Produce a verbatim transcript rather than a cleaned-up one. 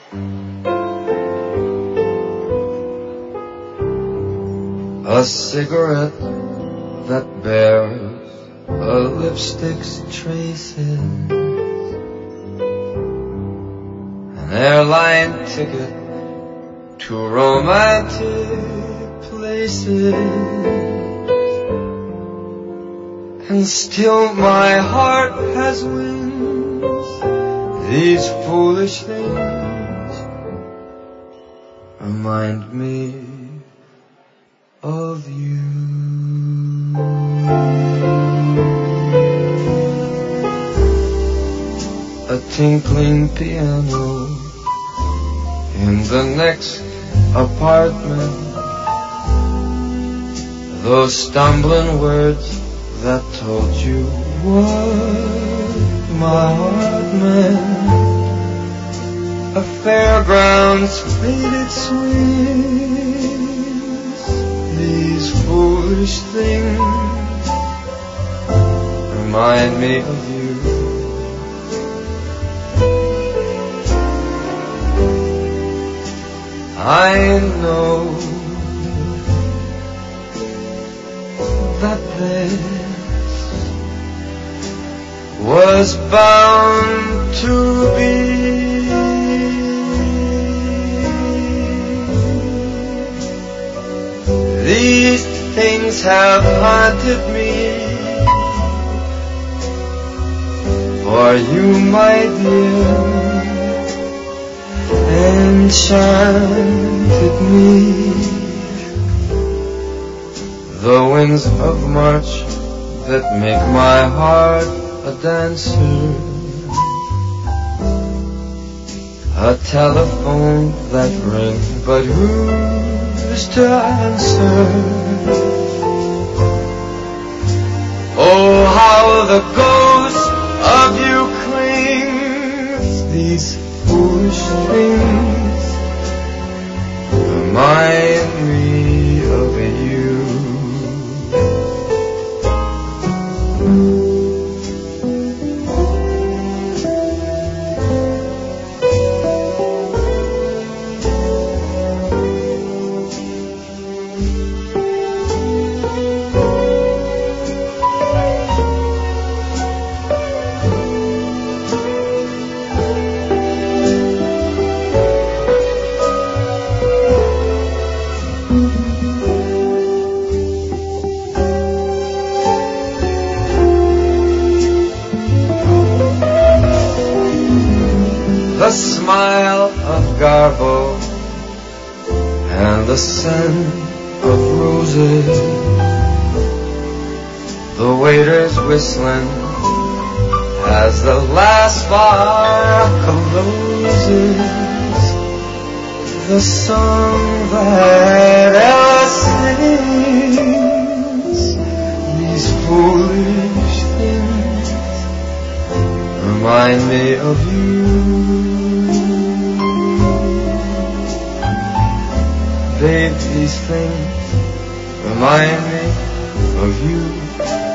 A cigarette that bears a lipstick's traces, an airline ticket to romantic places, and still my heart has wings. These foolish things remind me of you. A tinkling piano in the next apartment, those stumbling words that told you what my heart meant. A fairground's faded swings, these foolish things remind me of you. I know that this was bound to be. These things have haunted me, for you, my dear, enchanted me. The winds of March that make my heart a dancer, a telephone that rings, but who's to answer? Oh, how the ghost of you clings. These foolish things remind me of you. The smile of Garbo and the scent of roses, the waiters whistling as the last bar closes, the song that Ella sings. These foolish things remind me of you. Babe, these things remind me of you.